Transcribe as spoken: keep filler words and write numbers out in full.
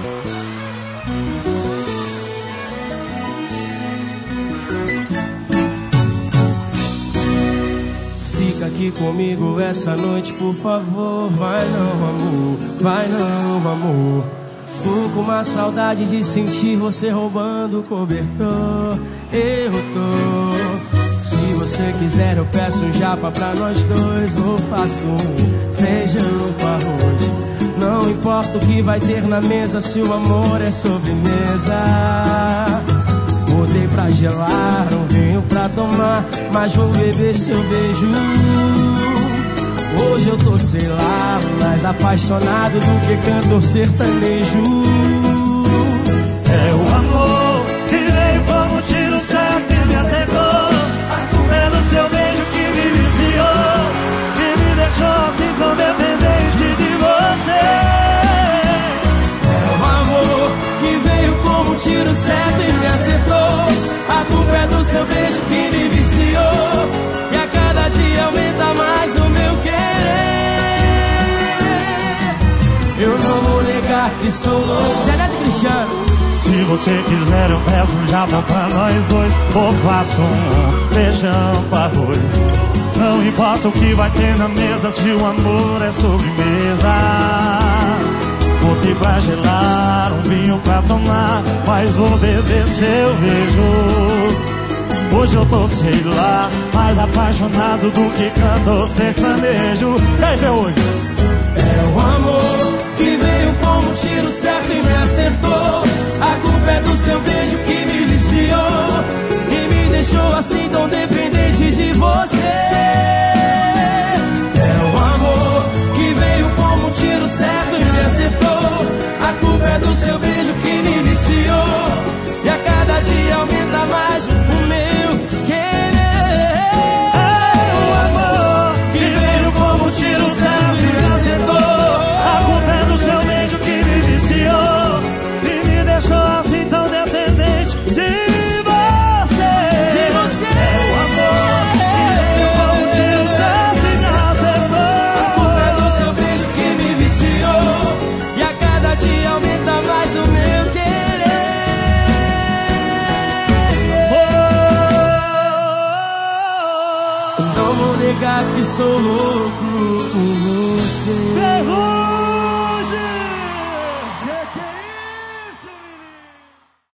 Fica aqui comigo essa noite, por favor. Vai não, amor, vai não, amor. Tô com uma saudade de sentir você roubando o cobertor. Eu tô. Se você quiser eu peço um japa pra nós dois, ou faço um feijão com arroz. Não importa o que vai ter na mesa, se o amor é sobremesa. Botei pra gelar, um vinho pra tomar, mas vou beber seu beijo. Hoje eu tô, sei lá, mais apaixonado do que cantor sertanejo. É o amor que veio como um tiro certo e me acertou. A culpa é do seu beijo que me viciou, que me deixou assim tão dependente de você. É o amor que veio como um tiro certo e me acertou. A culpa é do seu beijo que me viciou, e a cada dia aumenta mais o meu querer. Eu não vou negar que sou louco. Zé Neto e Cristiano. Se você quiser eu peço um japa pra nós dois, ou faço um feijão com arroz. Não importa o que vai ter na mesa, se o amor é sobremesa. Botei pra gelar, um vinho pra tomar, mas vou beber seu beijo. Hoje eu tô, sei lá, mais apaixonado do que cantor sertanejo. E aí, vê hoje. É o amor que veio como um tiro certo e me acertou. A culpa é do seu beijo que me viciou, que me deixou assim tão dependente de você. É o amor que veio como um tiro certo e me acertou. A culpa é do seu beijo que me viciou, e a cada dia aumenta mais o meu querer. É o amor que veio como um tiro certo e me acertou. A culpa é do seu beijo que me viciou, e me deixou assim tão dependente de você. De você. É o amor que veio como um tiro certo e me acertou. A culpa é do seu beijo que me viciou, e a cada dia aumenta mais o meu querer. Não vou negar que sou louco por você.